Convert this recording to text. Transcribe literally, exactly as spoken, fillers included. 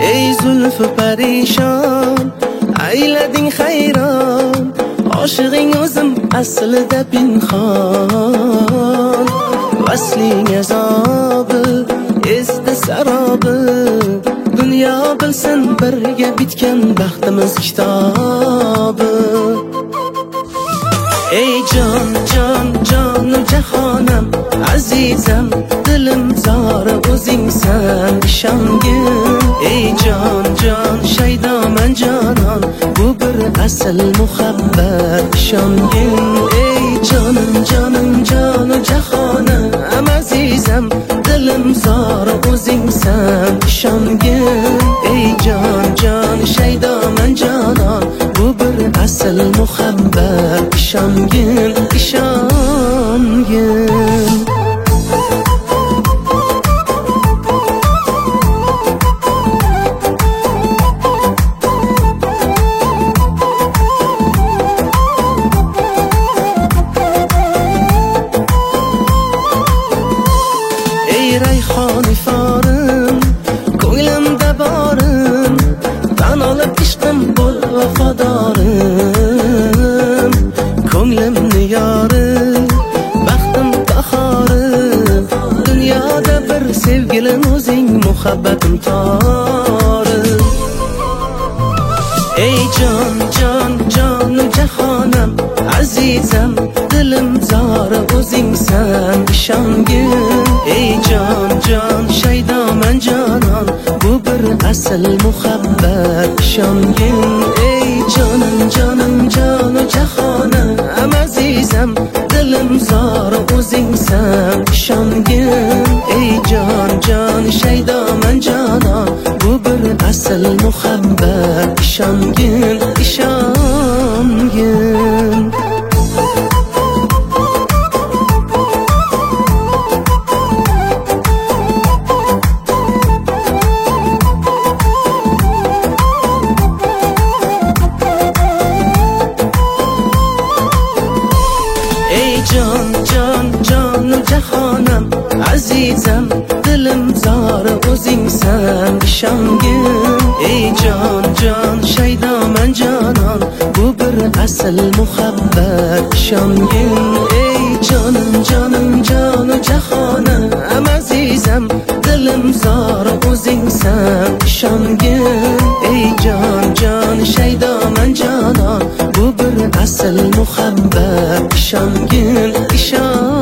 ey zulfi parishon, aylading hayron, oshig'ing o'zim aslida pinhon. Vasling azobi, esda sarobi, dunyo bilsin birga bitgan baxtimiz kitobi. Ey jon, jon, jonu jahonam, azizam, dilim zori o'zingsan, ishongin. Ey jon, jon, shaydoman jonon, bu bir asl muhabbat, ishongin. Ey jonim, jonim, jonu jahonam, azizam, dilim zori o'zingsan, ishongin. Ey jon, jon, shaydoman jonon, bu bir asl muhabbat, ishongin, ishongin. Ey rayhoni forim, ko'nglimda borim, tan olib ishqim bo'l vafodorim. Ko'nglimni yori, baxtim bahori, dunyoda bir sevgilim o'zing, muhabbatim tori. Ey jon, jon, jonu jahonam, azizam, dilim zori o'zingsan, ishongin. Ey jon, jon, shaydoman jonon, bu bir asl muhabbat, ishongin. Ey jonim, jonim, jonu jahonam, azizam, dilim zori o'zingsan, ishongin. Ey jon, jon, shaydoman jonon, bu bir asl muhabbat, ishongin, ishongin. Ey jon, jon, jonu jahonam, azizam, dilim zori o'zingsan, ishongin. Ey jon, jon, shaydoman jonon, bu bir asl muhabbat, ishongin. Ey jonim, jonim, jonu jahonam, azizam, dilim zori o'zingsan, ishongin. Ey jon, jon, shaydoman jonon, bu bir asl muhabbat, ishongin, ishongin.